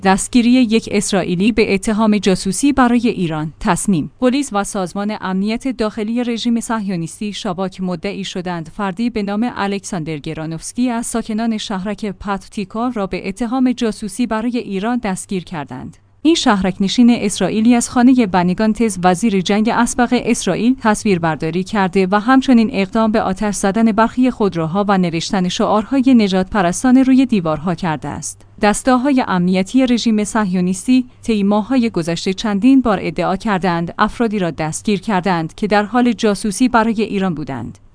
دستگیری یک اسرائیلی به اتهام جاسوسی برای ایران. تصمیم: پلیس و سازمان امنیت داخلی رژیم صهیونیستی شاباک مدعی شدند فردی به نام الکساندر گرانوفسکی از ساکنان شهرک پاتوتیکا را به اتهام جاسوسی برای ایران دستگیر کردند. این شهرک‌نشین اسرائیلی از خانه بنی گانتز وزیر جنگ اسبق اسرائیل تصویربرداری کرده و همچنین اقدام به آتش زدن برخی خودروها و نوشتن شعارهای نجات پرستانه روی دیوارها کرده است. دسته‌های امنیتی رژیم صهیونیستی طی ماه‌های گذشته چندین بار ادعا کردند افرادی را دستگیر کردند که در حال جاسوسی برای ایران بودند.